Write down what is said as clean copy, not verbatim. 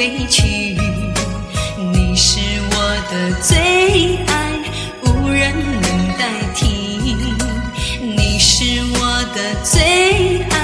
回去。你是我的最爱，无人能代替。你是我的最爱。